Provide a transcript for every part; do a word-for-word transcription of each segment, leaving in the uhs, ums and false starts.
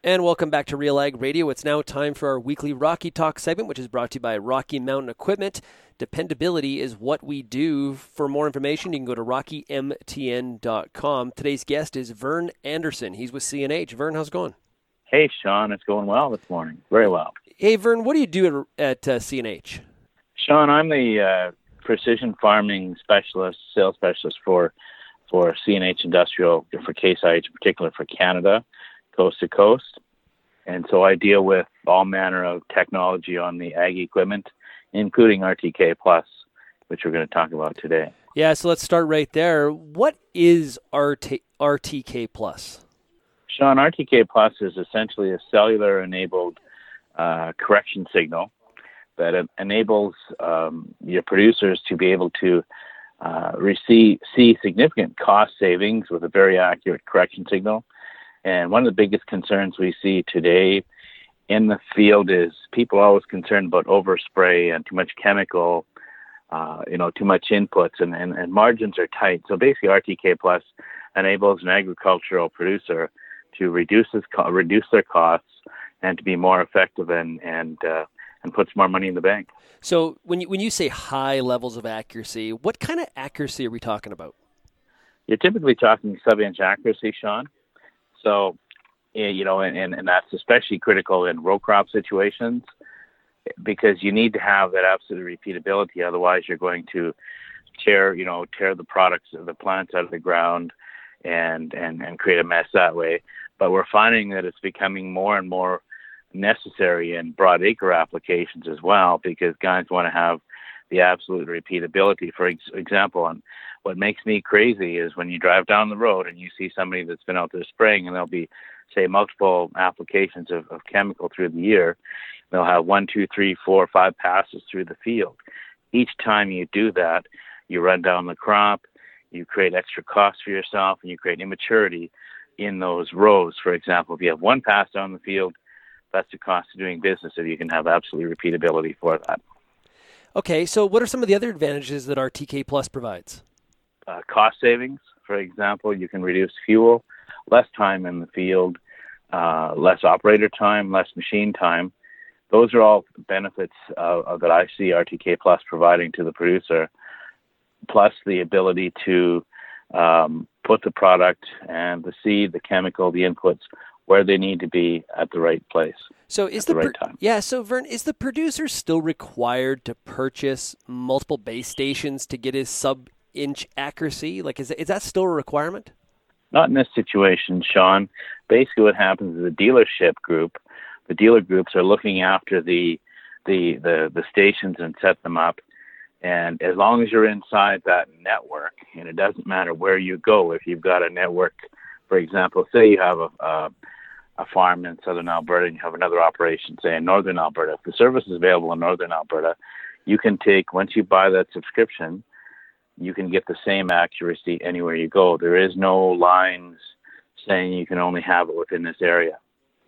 And welcome back to Real Ag Radio. It's now time for our weekly Rocky Talk segment, which is brought to you by Rocky Mountain Equipment. Dependability is what we do. For more information, you can go to rocky m t n dot com. Today's guest is Vern Anderson. He's with C N H. Vern, how's it going? Hey, Sean. It's going well this morning. Very well. Hey, Vern, what do you do at, at uh, C N H? Sean, I'm the uh, precision farming specialist, sales specialist for for C N H Industrial, for Case I H in particular, for Canada, coast to coast. And so I deal with all manner of technology on the ag equipment, including R T K Plus, which we're going to talk about today. Yeah, so let's start right there. What is R T K Plus? Sean, R T K Plus is essentially a cellular-enabled uh, correction signal that enables um, your producers to be able to uh, receive see significant cost savings with a very accurate correction signal. And one of the biggest concerns we see today in the field is people are always concerned about overspray and too much chemical, uh, you know, too much inputs, and, and, and margins are tight. So basically, R T K Plus enables an agricultural producer to reduce his co- reduce their costs and to be more effective and and uh, and puts more money in the bank. So when you when you say high levels of accuracy, what kind of accuracy are we talking about? You're typically talking sub-inch accuracy, Sean. So, you know, and, and that's especially critical in row crop situations because you need to have that absolute repeatability. Otherwise, you're going to tear, you know, tear the products, the plants out of the ground and, and, and create a mess that way. But we're finding that it's becoming more and more necessary in broad acre applications as well because guys want to have the absolute repeatability. For ex- example, and what makes me crazy is when you drive down the road and you see somebody that's been out there spraying and there'll be, say, multiple applications of, of chemical through the year. They'll have one, two, three, four, five passes through the field. Each time you do that, you run down the crop, you create extra costs for yourself, and you create immaturity in those rows. For example, if you have one pass down the field, that's the cost of doing business if you can have absolute repeatability for that. Okay, so what are some of the other advantages that R T K Plus provides? Uh, cost savings, for example, you can reduce fuel, less time in the field, uh, less operator time, less machine time. Those are all benefits uh, that I see R T K Plus providing to the producer, plus the ability to um, put the product and the seed, the chemical, the inputs where they need to be at the right place. So is the, the right pro- time. Yeah, so Vern, is the producer still required to purchase multiple base stations to get his sub-inch accuracy? Like, is is that still a requirement? Not in this situation, Sean. Basically, what happens is the dealership group, the dealer groups are looking after the the the, the stations and set them up. And as long as you're inside that network, and it doesn't matter where you go, if you've got a network, for example, say you have a, a a farm in southern Alberta and you have another operation, say in northern Alberta. If the service is available in northern Alberta, you can take, once you buy that subscription, you can get the same accuracy anywhere you go. There is no lines saying you can only have it within this area.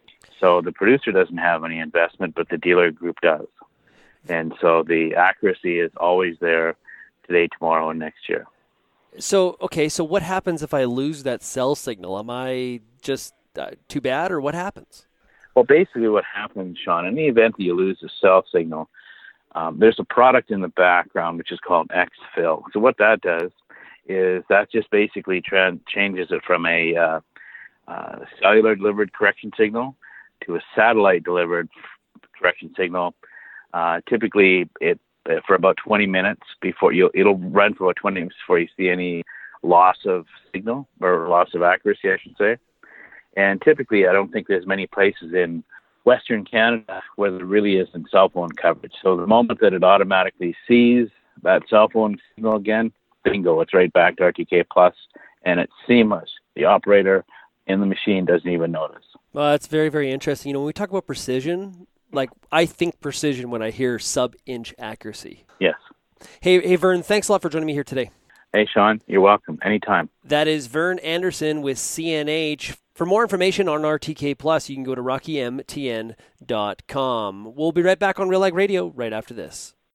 So the producer doesn't have any investment, but the dealer group does. And so the accuracy is always there today, tomorrow, and next year. So, okay, so what happens if I lose that cell signal? Am I just uh, too bad, or what happens? Well, basically what happens, Sean, in the event that you lose the cell signal, um, there's a product in the background which is called X-Fill. So what that does is that just basically tra- changes it from a uh, uh, cellular-delivered correction signal to a satellite-delivered correction signal. Uh, typically, it uh, for about twenty minutes before you, it'll run for about twenty minutes before you see any loss of signal or loss of accuracy, I should say. And typically, I don't think there's many places in Western Canada where there really isn't cell phone coverage. So the moment that it automatically sees that cell phone signal again, bingo, it's right back to R T K Plus, and it's seamless. The operator in the machine doesn't even notice. Well, that's very, very interesting. You know, when we talk about precision, like I think precision when I hear sub-inch accuracy. Yes. Hey, hey, Vern, thanks a lot for joining me here today. Hey, Sean, you're welcome. Anytime. That is Vern Anderson with C N H. For more information on R T K Plus, you can go to rocky m t n dot com. We'll be right back on Real Ag Radio right after this.